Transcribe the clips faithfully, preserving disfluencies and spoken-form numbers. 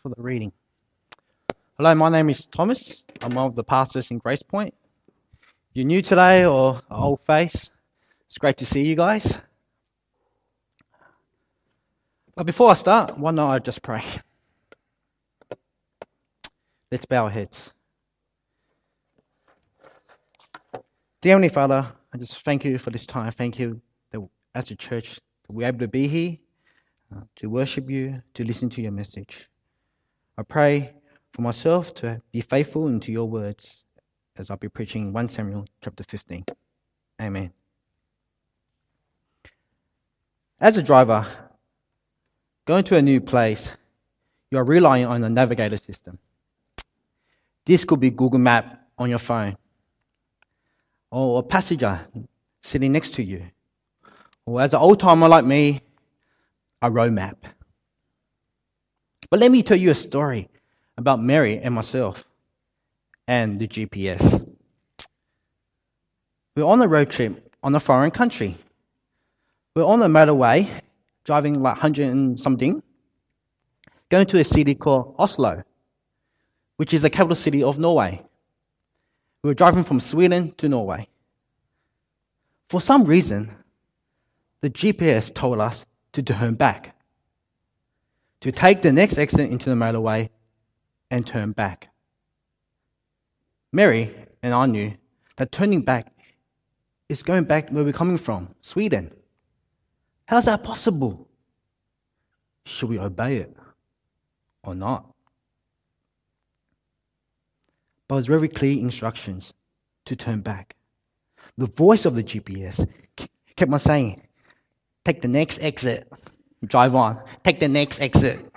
for the reading. Hello, my name is Thomas. I'm one of the pastors in Grace Point. If you're new today or an old face, it's great to see you guys. But before I start, why not I just pray? Let's bow our heads. Dear Heavenly Father, I just thank you for this time. Thank you that as a church, that we're able to be here, uh, to worship you, to listen to your message. I pray for myself to be faithful into your words as I'll be preaching First Samuel chapter fifteen. Amen. As a driver, going to a new place, you are relying on a navigator system. This could be Google Map on your phone, or a passenger sitting next to you, or as an old-timer like me, a road map. But let me tell you a story about Mary and myself and the G P S. We're on a road trip on a foreign country. We're on the motorway, driving like one hundred and something, going to a city called Oslo, which is the capital city of Norway. We were driving from Sweden to Norway. For some reason, the G P S told us to turn back, to take the next exit into the motorway and turn back. Mary and I knew that turning back is going back where we're coming from, Sweden. How's that possible? Should we obey it or not? But it was very clear instructions to turn back. The voice of the G P S kept on saying, take the next exit, drive on, take the next exit.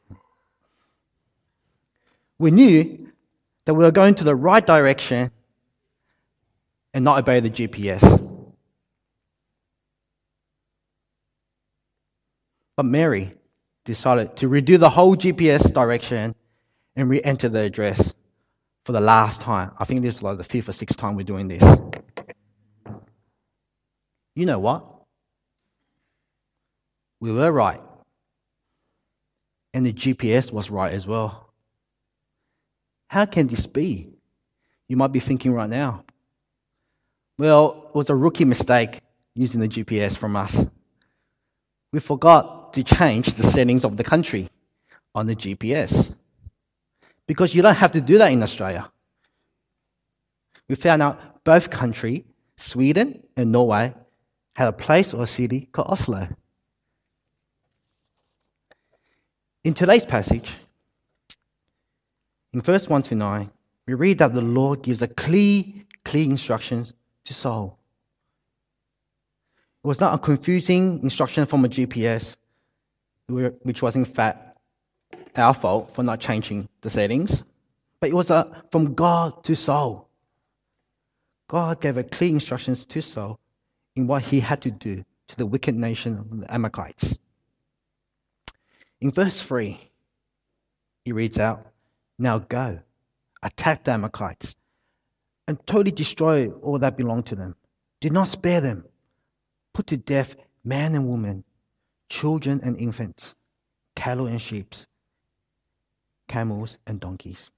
We knew that we were going to the right direction and not obey the G P S. But Mary decided to redo the whole G P S direction and re-enter the address for the last time. I think this is like the fifth or sixth time we're doing this. You know what? We were right. And the G P S was right as well. How can this be? You might be thinking right now. Well, it was a rookie mistake using the G P S from us. We forgot to change the settings of the country on the G P S. Because you don't have to do that in Australia. We found out both countries, Sweden and Norway, had a place or a city called Oslo. In today's passage, in verse one to nine, we read that the Lord gives a clear, clear instructions to Saul. It was not a confusing instruction from a G P S, which was in fact our fault for not changing the settings, but it was a, from God to Saul. God gave a clear instructions to Saul in what he had to do to the wicked nation of the Amalekites. In verse three, he reads out, now go, attack the Amalekites, and totally destroy all that belonged to them. Do not spare them. Put to death man and woman, children and infants, cattle and sheep, camels and donkeys.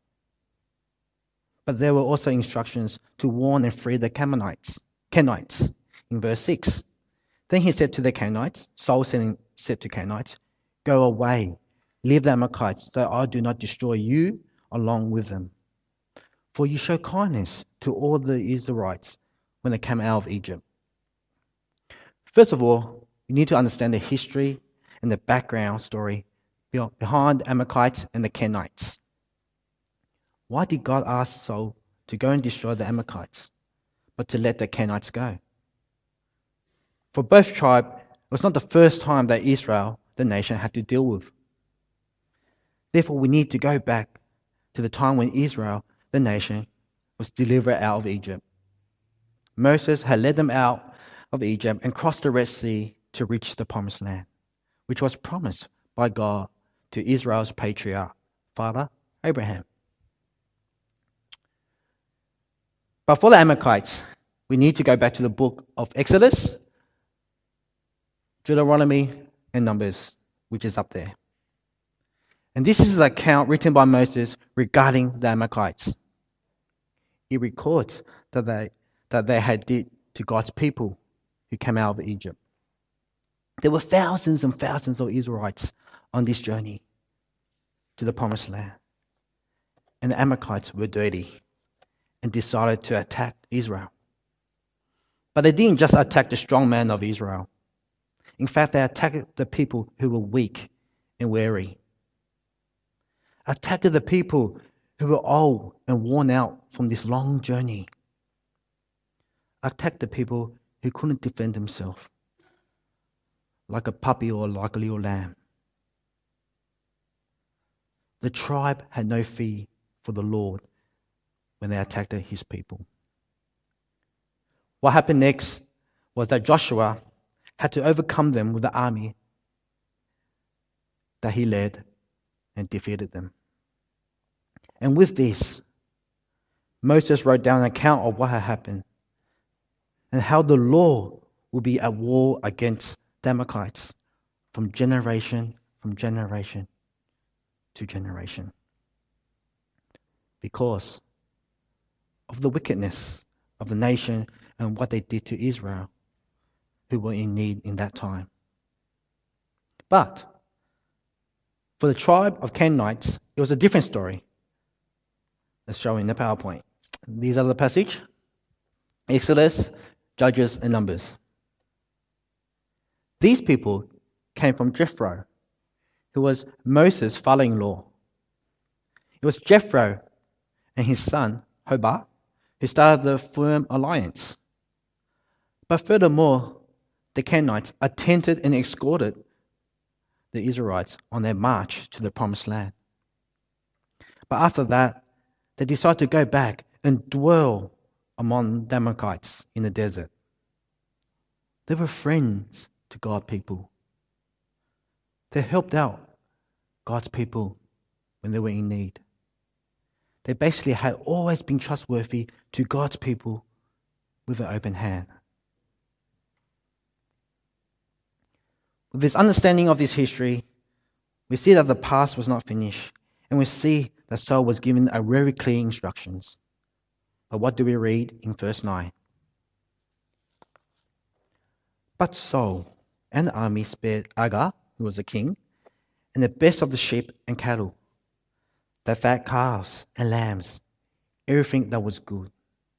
But there were also instructions to warn and free the Canaanites. Canaanites. In verse six, then he said to the Canaanites, Saul said to Canaanites, go away, leave the Amalekites, so I do not destroy you along with them. For you show kindness to all the Israelites when they came out of Egypt. First of all, you need to understand the history and the background story behind the Amalekites and the Canaanites. Why did God ask Saul to go and destroy the Amalekites, but to let the Canaanites go? For both tribes, it was not the first time that Israel, the nation, had to deal with. Therefore, we need to go back to the time when Israel, the nation, was delivered out of Egypt. Moses had led them out of Egypt and crossed the Red Sea to reach the Promised Land, which was promised by God to Israel's patriarch, father Abraham. But for the Amalekites, we need to go back to the book of Exodus, Deuteronomy, and Numbers, which is up there. And this is the account written by Moses regarding the Amalekites. He records that they, that they had did to God's people who came out of Egypt. There were thousands and thousands of Israelites on this journey to the Promised Land. And the Amalekites were dirty and decided to attack Israel. But they didn't just attack the strong man of Israel. In fact, they attacked the people who were weak and weary. Attacked the people who were old and worn out from this long journey. Attacked the people who couldn't defend themselves, like a puppy or like a little lamb. The tribe had no fear for the Lord when they attacked his people. What happened next was that Joshua had to overcome them with the army that he led and defeated them. And with this, Moses wrote down an account of what had happened and how the Lord will be at war against the Amalekites from generation from generation to generation, because of the wickedness of the nation and what they did to Israel, who were in need in that time. But for the tribe of Canaanites, it was a different story. Let's show in the PowerPoint. These are the passage: Exodus, Judges, and Numbers. These people came from Jethro, who was Moses' father-in-law. It was Jethro and his son, Hobah, who started the firm alliance. But furthermore, the Canaanites attended and escorted the Israelites on their march to the Promised Land. But after that, they decided to go back and dwell among the Amalekites in the desert. They were friends to God's people. They helped out God's people when they were in need. They basically had always been trustworthy to God's people with an open hand. With this understanding of this history, we see that the past was not finished, and we see that Saul was given a very clear instructions. But what do we read in verse nine? But Saul and the army spared Agag, who was a king, and the best of the sheep and cattle, the fat calves and lambs, everything that was good.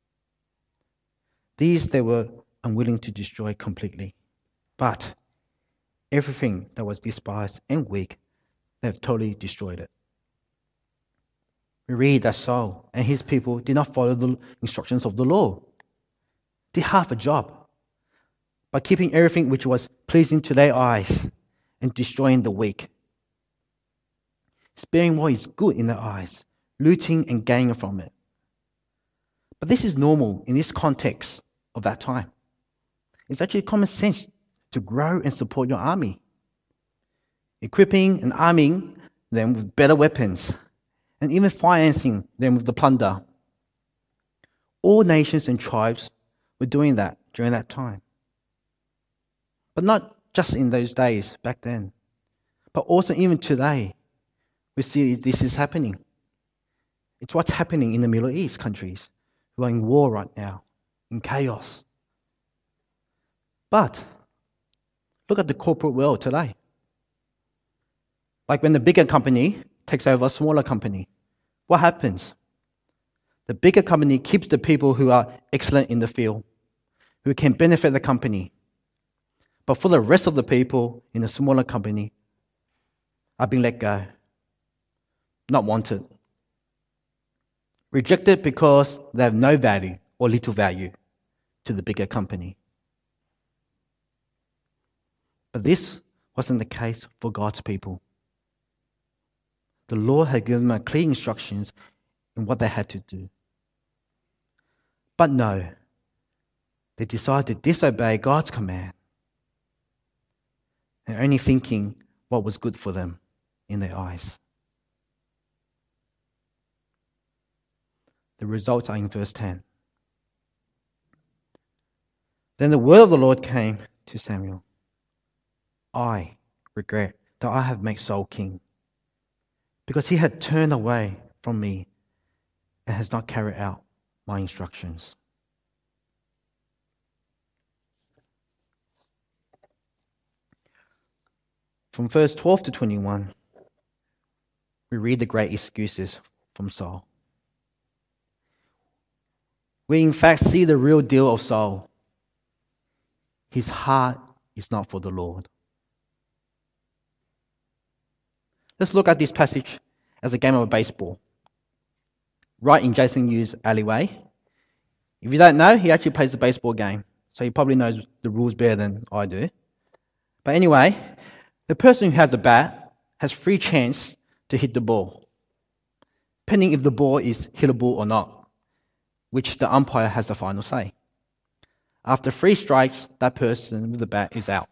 These they were unwilling to destroy completely, but everything that was despised and weak, they have totally destroyed it. We read that Saul and his people did not follow the instructions of the law. Did half a job by keeping everything which was pleasing to their eyes and destroying the weak. Sparing what is good in their eyes, looting and gaining from it. But this is normal in this context of that time. It's actually common sense to grow and support your army, equipping and arming them with better weapons, and even financing them with the plunder. All nations and tribes were doing that during that time. But not just in those days back then, but also even today, we see this is happening. It's what's happening in the Middle East countries who are in war right now, in chaos. But look at the corporate world today. Like when the bigger company takes over a smaller company, what happens? The bigger company keeps the people who are excellent in the field, who can benefit the company. But for the rest of the people in the smaller company, are being let go, not wanted, rejected because they have no value or little value to the bigger company. But this wasn't the case for God's people. The Lord had given them clear instructions in what they had to do. But no, they decided to disobey God's command and only thinking what was good for them in their eyes. The results are in verse ten. Then the word of the Lord came to Samuel. I regret that I have made Saul king, because he had turned away from me and has not carried out my instructions. From verse twelve to twenty-one, we read the great excuses from Saul. We in fact see the real deal of Saul. His heart is not for the Lord. Let's look at this passage as a game of baseball. Right in Jason Yu's alleyway. If you don't know, he actually plays a baseball game, so he probably knows the rules better than I do. But anyway, the person who has the bat has free chance to hit the ball, depending if the ball is hittable or not, which the umpire has the final say. After three strikes, that person with the bat is out.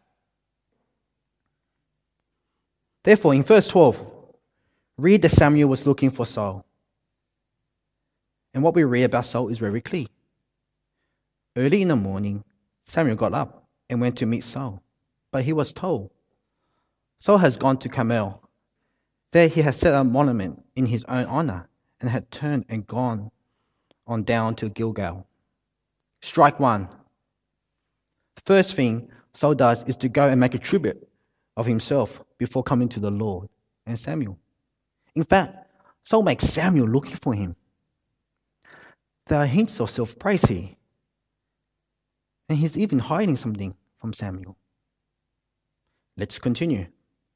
Therefore, in verse twelve, read that Samuel was looking for Saul. And what we read about Saul is very clear. Early in the morning, Samuel got up and went to meet Saul. But he was told, Saul has gone to Carmel. There he has set a monument in his own honor and had turned and gone on down to Gilgal. Strike one. The first thing Saul does is to go and make a tribute of himself before coming to the Lord and Samuel. In fact, Saul makes Samuel looking for him. There are hints of self-praise here. And he's even hiding something from Samuel. Let's continue.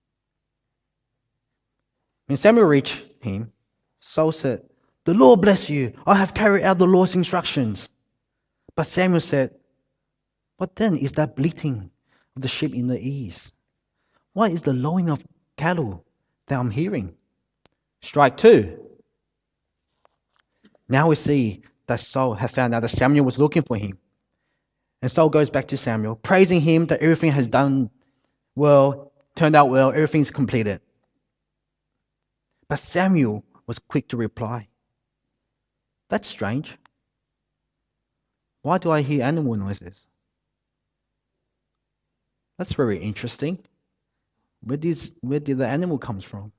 When Samuel reached him, Saul said, "The Lord bless you. I have carried out the Lord's instructions." But Samuel said, "What then is that bleating of the sheep in the east? What is the lowing of cattle that I'm hearing?" Strike two. Now we see that Saul had found out that Samuel was looking for him. And Saul goes back to Samuel, praising him that everything has done well, turned out well, everything's completed. But Samuel was quick to reply, "That's strange. Why do I hear animal noises? That's very interesting. Where did, where did the animal come from?"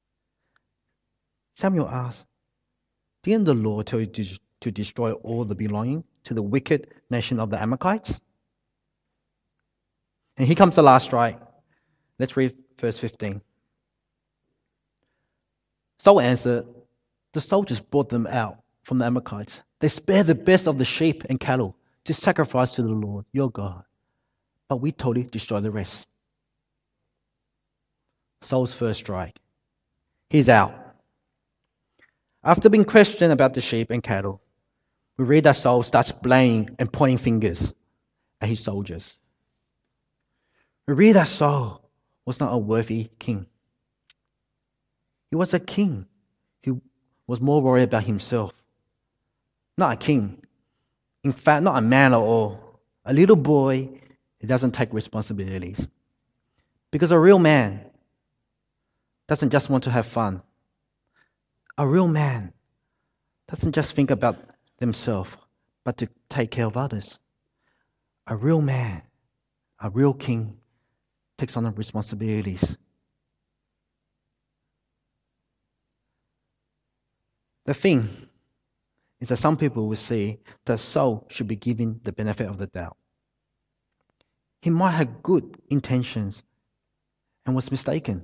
Samuel asked, "Didn't the Lord tell you to, to destroy all the belonging to the wicked nation of the Amalekites?" And here comes the last strike. Let's read verse fifteen. Saul answered, "The soldiers brought them out from the Amalekites. They spared the best of the sheep and cattle to sacrifice to the Lord, your God. But we totally destroyed the rest." Saul's first strike. He's out. After being questioned about the sheep and cattle, we read that Saul starts blaming and pointing fingers at his soldiers. We read that Saul was not a worthy king. He was a king who was more worried about himself. Not a king. In fact, not a man at all. A little boy who doesn't take responsibilities. Because a real man doesn't just want to have fun. A real man doesn't just think about themselves, but to take care of others. A real man, a real king, takes on the responsibilities. The thing is that some people will see that Saul should be given the benefit of the doubt. He might have good intentions and was mistaken.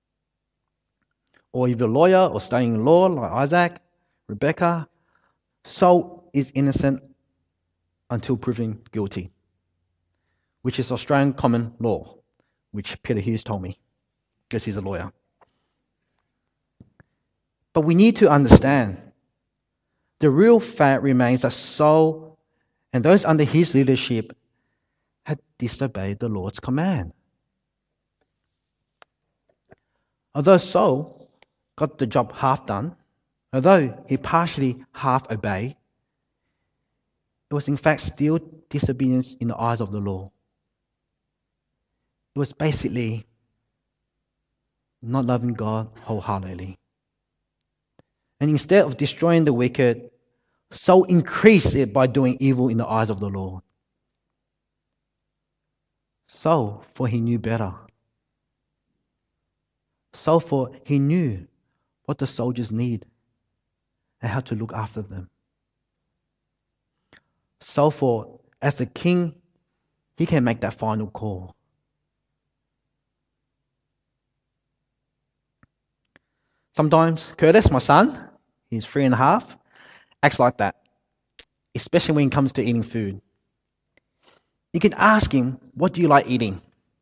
Or if you're a lawyer or studying law like Isaac, Rebecca, Saul is innocent until proven guilty, which is Australian common law, which Peter Hughes told me, because he's a lawyer. But we need to understand the real fact remains that Saul and those under his leadership had disobeyed the Lord's command. Although Saul got the job half done, although he partially half obeyed, it was in fact still disobedience in the eyes of the law. It was basically not loving God wholeheartedly. And instead of destroying the wicked, Saul increased it by doing evil in the eyes of the Lord. Saul, for he knew better. Saul, for he knew what the soldiers need and how to look after them. So for as a king, he can make that final call. Sometimes Curtis, my son, he's three and a half, acts like that, especially when it comes to eating food. You can ask him, what do you like eating?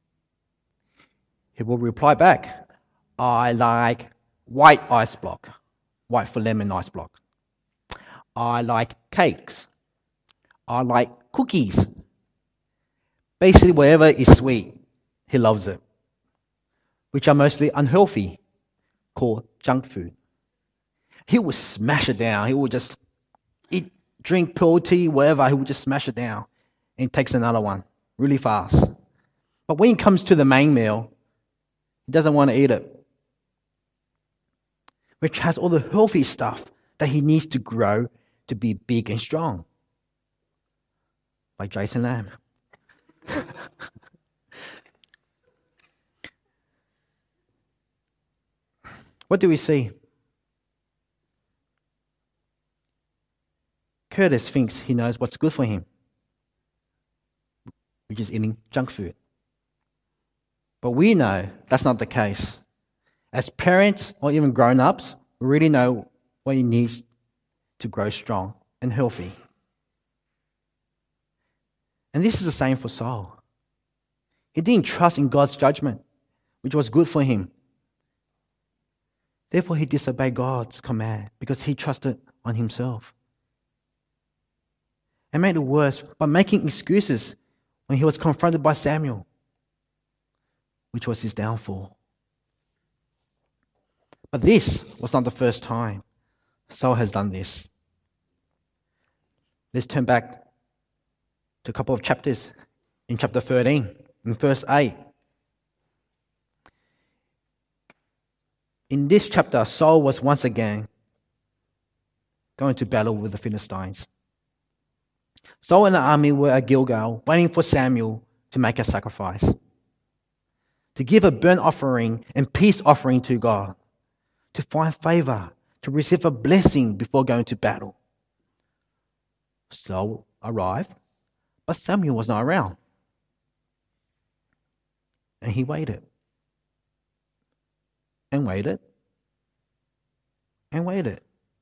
He will reply back, I like white ice block, white for lemon ice block. I like cakes. I like cookies. Basically, whatever is sweet, he loves it, which are mostly unhealthy, called junk food. He will smash it down. He will just eat, drink pill tea, whatever. He will just smash it down and takes another one really fast. But when it comes to the main meal, he doesn't want to eat it, which has all the healthy stuff that he needs to grow to be big and strong. Like Jason Lamb. What do we see? Curtis thinks he knows what's good for him, which is eating junk food. But we know that's not the case. As parents or even grown-ups, we really know what he needs to grow strong and healthy. And this is the same for Saul. He didn't trust in God's judgment, which was good for him. Therefore, he disobeyed God's command because he trusted on himself. And made it worse by making excuses when he was confronted by Samuel, which was his downfall. But this was not the first time Saul has done this. Let's turn back to a couple of chapters in chapter thirteen, in verse eight. In this chapter, Saul was once again going to battle with the Philistines. Saul and the army were at Gilgal, waiting for Samuel to make a sacrifice, to give a burnt offering and peace offering to God, to find favor, to receive a blessing before going to battle. Saul arrived, but Samuel was not around. And he waited. And waited. And waited.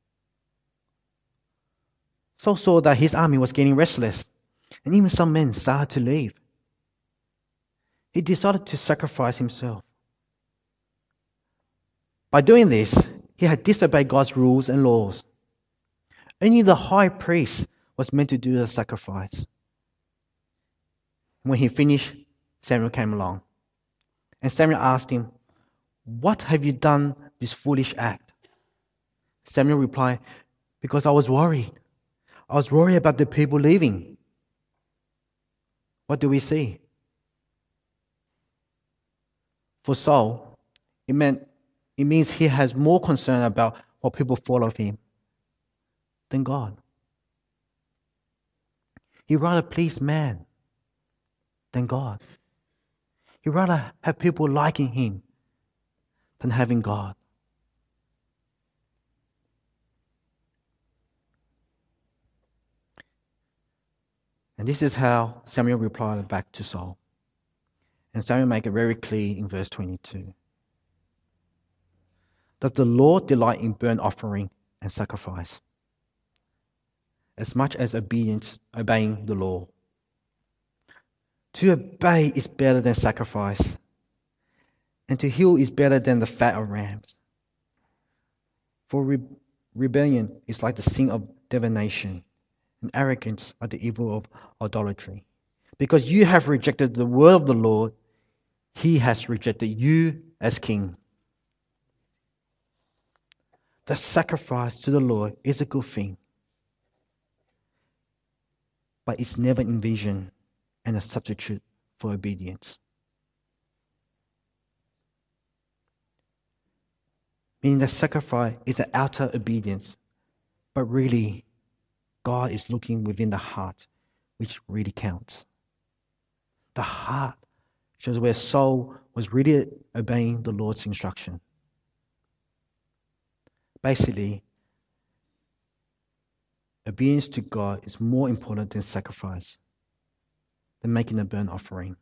Saul saw that his army was getting restless, and even some men started to leave. He decided to sacrifice himself. By doing this, he had disobeyed God's rules and laws. Only the high priest was meant to do the sacrifice. When he finished, Samuel came along. And Samuel asked him, "What have you done this foolish act?" Samuel replied, "Because I was worried. I was worried about the people leaving." What do we see? For Saul, it meant it means he has more concern about what people thought of him than God. He'd rather please man than God. He'd rather have people liking him than having God. And this is how Samuel replied back to Saul. And Samuel make it very clear in verse twenty-two. Does the Lord delight in burnt offering and sacrifice, as much as obedience, obeying the law? To obey is better than sacrifice, and to heal is better than the fat of rams. For re- rebellion is like the sin of divination, and arrogance like the evil of idolatry. Because you have rejected the word of the Lord, he has rejected you as king. The sacrifice to the Lord is a good thing, but it's never envisioned and a substitute for obedience. Meaning that sacrifice is an outer obedience, but really God is looking within the heart, which really counts. The heart shows where Saul was really obeying the Lord's instruction. Basically, obedience to God is more important than sacrifice, than making a burnt offering.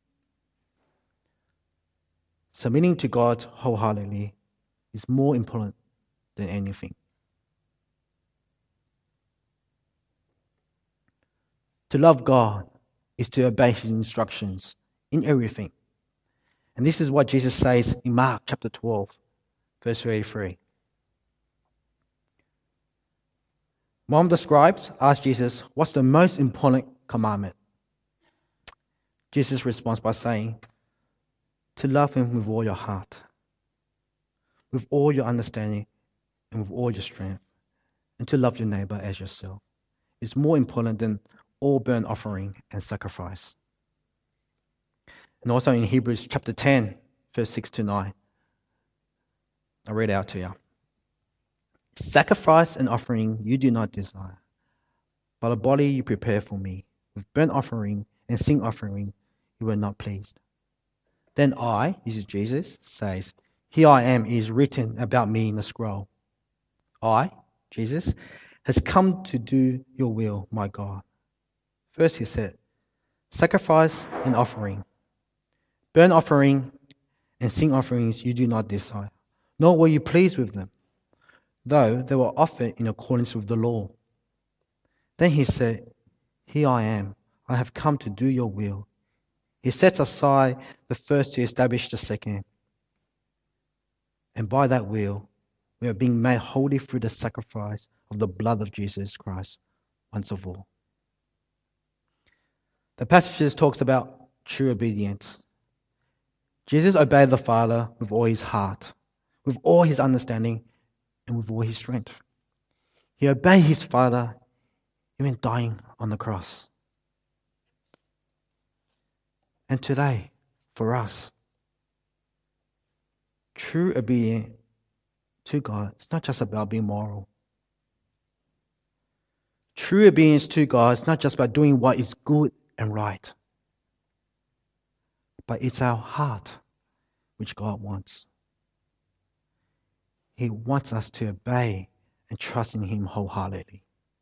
Submitting to God wholeheartedly is more important than anything. To love God is to obey His instructions in everything. And this is what Jesus says in Mark chapter twelve, verse thirty-three. One of the scribes asked Jesus, "What's the most important commandment?" Jesus responds by saying, "To love Him with all your heart, with all your understanding, and with all your strength, and to love your neighbor as yourself. It's more important than all burnt offering and sacrifice." And also in Hebrews chapter ten, verse six to nine, I'll read out to you. "Sacrifice and offering you do not desire, but a body you prepare for me. With burnt offering and sin offering you were not pleased. Then I," this is Jesus, says, "Here I am, it is written about me in the scroll. I," Jesus, "has come to do your will, my God." First he said, "Sacrifice and offering. Burnt offering and sin offerings you do not desire, nor were you pleased with them, though they were offered in accordance with the law." Then he said, "Here I am, I have come to do your will." He sets aside the first to establish the second. And by that will, we are being made holy through the sacrifice of the blood of Jesus Christ once for all. The passage talks about true obedience. Jesus obeyed the Father with all his heart, with all his understanding, and with all his strength. He obeyed his Father, even dying on the cross. And today, for us, true obedience to God is not just about being moral. True obedience to God is not just about doing what is good and right, but it's our heart which God wants. He wants us to obey and trust in Him wholeheartedly.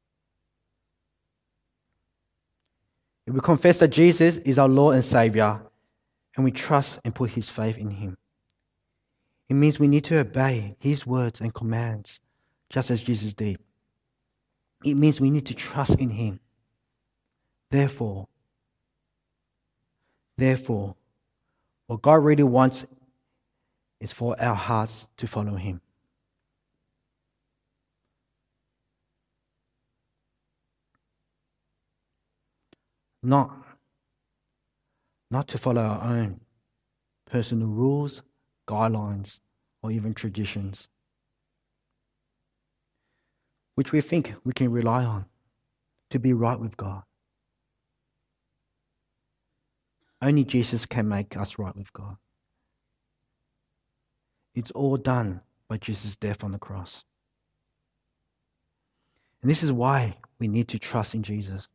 If we confess that Jesus is our Lord and Savior, and we trust and put His faith in Him, it means we need to obey His words and commands, just as Jesus did. It means we need to trust in Him. Therefore, therefore, what God really wants is for our hearts to follow Him. Not, not to follow our own personal rules, guidelines, or even traditions, which we think we can rely on to be right with God. Only Jesus can make us right with God. It's all done by Jesus' death on the cross. And this is why we need to trust in Jesus.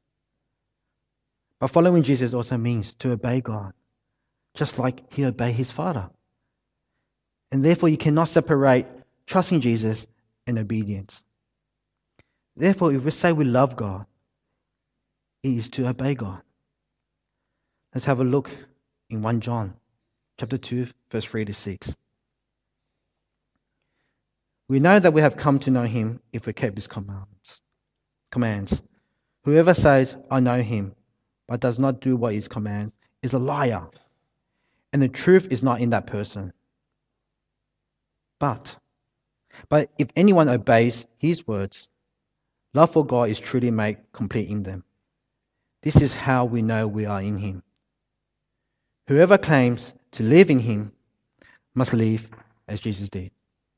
But following Jesus also means to obey God, just like He obeyed His Father. And therefore you cannot separate trusting Jesus and obedience. Therefore, if we say we love God, it is to obey God. Let's have a look in First John chapter two, verse three to six. "We know that we have come to know Him if we keep His commandments. Commands. Whoever says, 'I know Him,' but does not do what He commands, is a liar, and the truth is not in that person. But, but if anyone obeys His words, love for God is truly made complete in them. This is how we know we are in Him. Whoever claims to live in Him must live as Jesus did."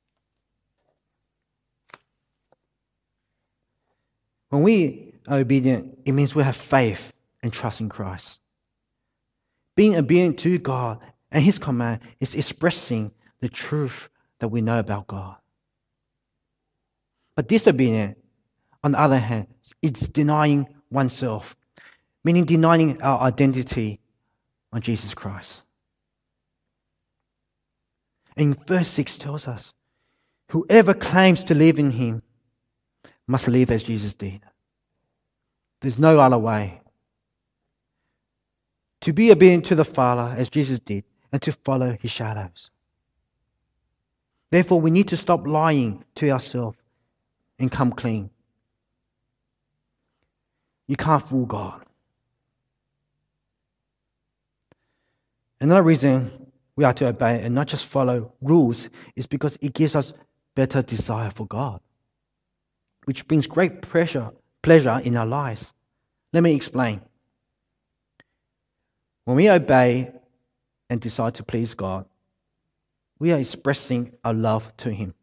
When we are obedient, it means we have faith and trust in Christ. Being obedient to God and His command is expressing the truth that we know about God. But disobedient, on the other hand, is denying oneself, meaning denying our identity on Jesus Christ. And verse six tells us, Whoever claims to live in him must live as Jesus did. There's no other way. To be obedient to the Father as Jesus did, and to follow his shadows. Therefore, we need to stop lying to ourselves and come clean. You can't fool God. Another reason we are to obey and not just follow rules is because it gives us better desire for God, which brings great pleasure, pleasure in our lives. Let me explain. When we obey and decide to please God, we are expressing our love to him.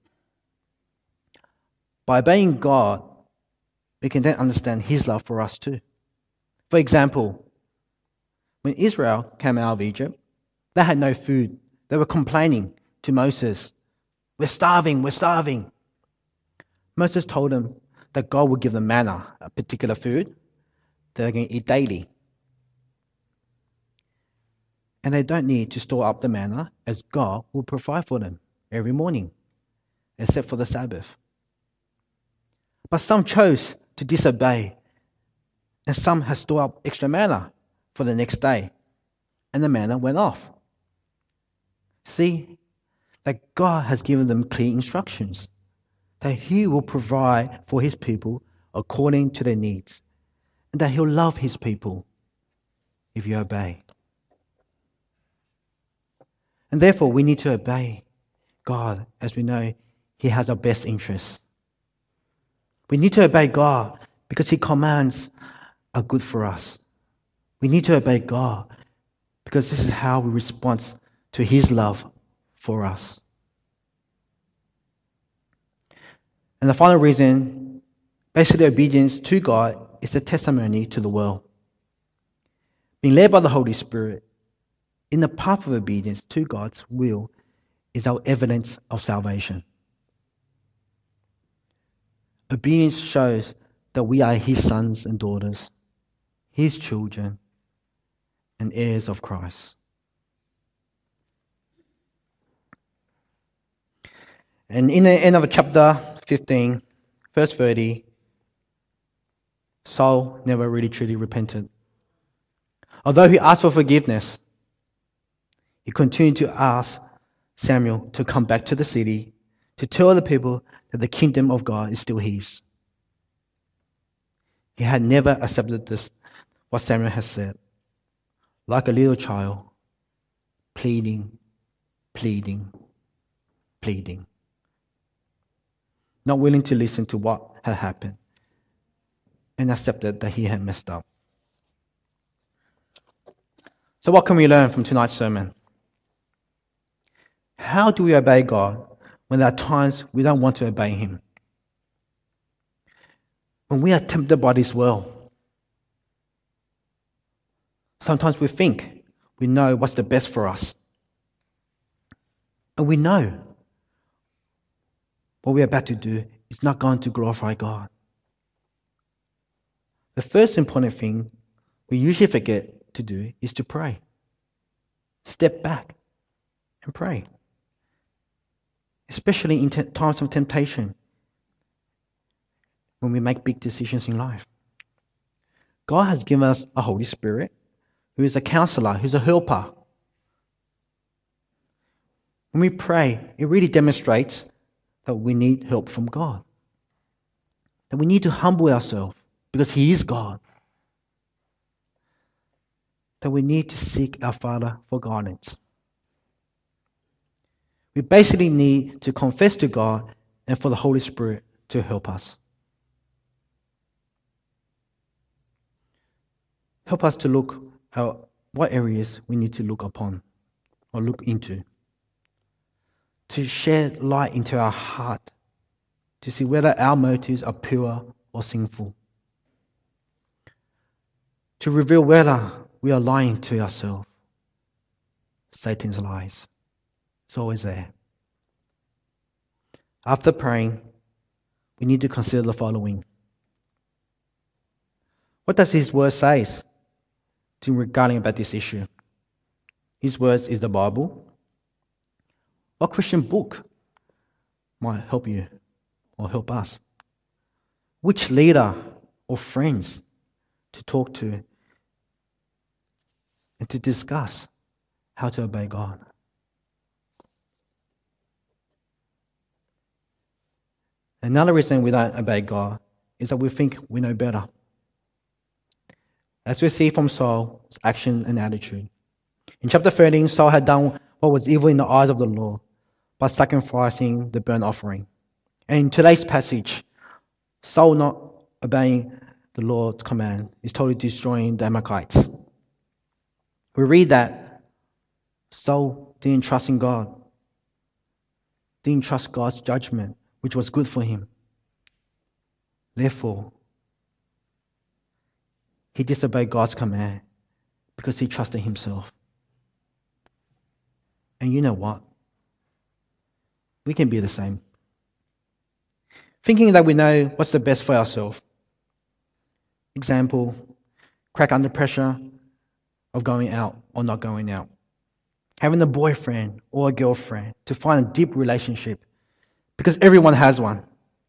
By obeying God, we can then understand his love for us too. For example, when Israel came out of Egypt, they had no food. They were complaining to Moses, "We're starving, we're starving." Moses told them that God would give them manna, a particular food that they're going to eat daily. And they don't need to store up the manna, as God will provide for them every morning, except for the Sabbath. But some chose to disobey, and some had stored up extra manna for the next day, and the manna went off. See, that God has given them clear instructions, that he will provide for his people according to their needs, and that he'll love his people if you obey. And therefore, we need to obey God, as we know he has our best interests. We need to obey God because his commands are good for us. We need to obey God because this is how we respond to his love for us. And the final reason, basically obedience to God, is the testimony to the world. Being led by the Holy Spirit in the path of obedience to God's will is our evidence of salvation. Obedience shows that we are his sons and daughters, his children, and heirs of Christ. And in the end of chapter fifteen, verse thirty, Saul never really truly repented. Although he asked for forgiveness, he continued to ask Samuel to come back to the city to tell the people that the kingdom of God is still his. He had never accepted this, what Samuel has said, like a little child, pleading, pleading, pleading, not willing to listen to what had happened, and accepted that he had messed up. So what can we learn from tonight's sermon? How do we obey God when there are times we don't want to obey him? When we are tempted by this world, sometimes we think we know what's the best for us. And we know what we're about to do is not going to glorify God. The first important thing we usually forget to do is to pray. Step back and pray. Especially in t- times of temptation, when we make big decisions in life. God has given us a Holy Spirit who is a counselor, who's a helper. When we pray, it really demonstrates that we need help from God. That we need to humble ourselves because he is God. That we need to seek our Father for guidance. We basically need to confess to God and for the Holy Spirit to help us. Help us to look at what areas we need to look upon or look into. To shed light into our heart, to see whether our motives are pure or sinful. To reveal whether we are lying to ourselves. Satan's lies. It's always there. After praying, we need to consider the following. What does his word say to regarding about this issue? His words is the Bible. What Christian book might help you or help us? Which leader or friends to talk to and to discuss how to obey God? Another reason we don't obey God is that we think we know better. As we see from Saul's action and attitude. In chapter thirteen, Saul had done what was evil in the eyes of the Lord by sacrificing the burnt offering. And in today's passage, Saul not obeying the Lord's command is totally destroying the Amalekites. We read that Saul didn't trust in God, didn't trust God's judgment, which was good for him. Therefore, he disobeyed God's command because he trusted himself. And you know what? We can be the same. Thinking that we know what's the best for ourselves. Example, crack under pressure of going out or not going out. Having a boyfriend or a girlfriend to find a deep relationship because everyone has one.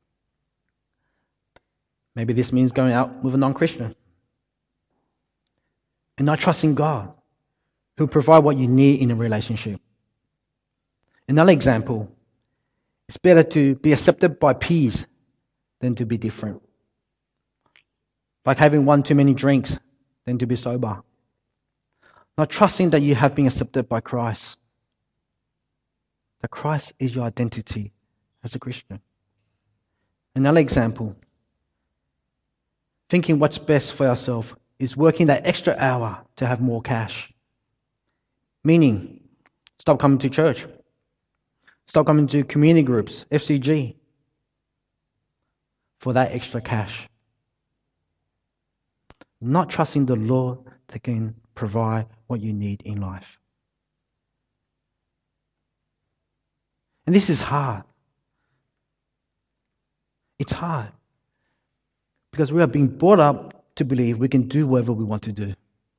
Maybe this means going out with a non-Christian. And not trusting God, who will provide what you need in a relationship. Another example, it's better to be accepted by peers than to be different. Like having one too many drinks than to be sober. Not trusting that you have been accepted by Christ. That Christ is your identity as a Christian. Another example, thinking what's best for ourselves is working that extra hour to have more cash. Meaning, stop coming to church. Stop coming to community groups, F C G, for that extra cash. Not trusting the Lord that can provide what you need in life. And this is hard. It's hard. Because we are being brought up to believe we can do whatever we want to do.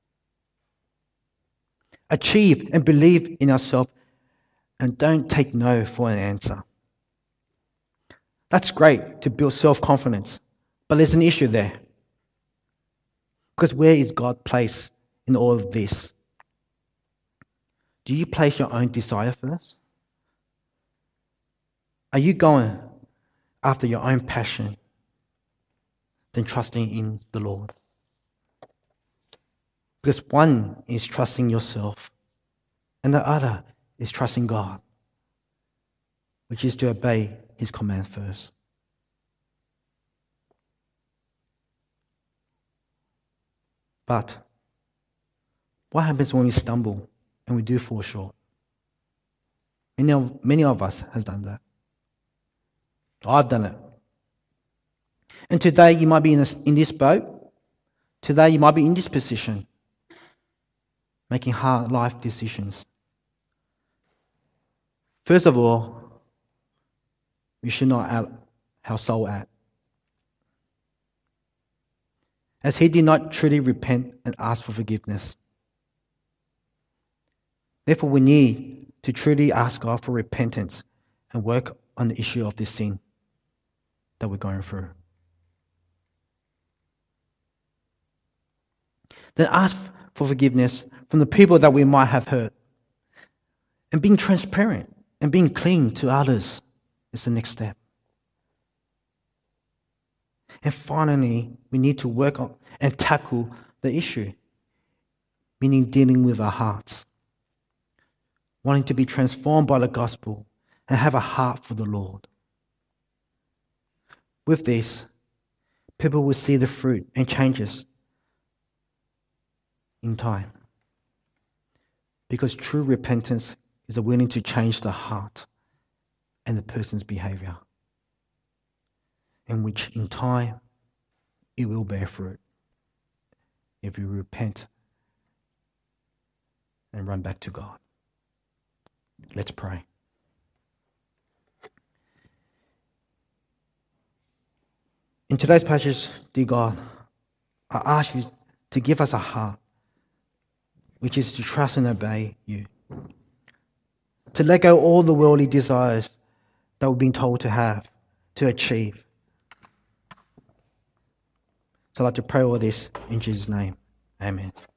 Achieve and believe in ourselves and don't take no for an answer. That's great to build self-confidence, but there's an issue there. Because where is God placed in all of this? Do you place your own desire first? Are you going after your own passion than trusting in the Lord? Because one is trusting yourself and the other is trusting God, which is to obey His command first. But what happens when we stumble and we do fall short? Many of, many of us has done that. I've done it. And today you might be in this, in this boat. Today you might be in this position, making hard life decisions. First of all, we should not act how Saul acted. As he did not truly repent and ask for forgiveness. Therefore, we need to truly ask God for repentance and work on the issue of this sin that we're going through. Then ask for forgiveness from the people that we might have hurt. And being transparent and being clean to others is the next step. And finally, we need to work on and tackle the issue, meaning dealing with our hearts, wanting to be transformed by the gospel and have a heart for the Lord. With this, people will see the fruit and changes in time. Because true repentance is a willing to change the heart and the person's behavior, in which in time it will bear fruit if you repent and run back to God. Let's pray. In today's passage, dear God, I ask you to give us a heart which is to trust and obey you, to let go all the worldly desires that we've been told to have, to achieve. So I'd like to pray all this in Jesus' name. Amen.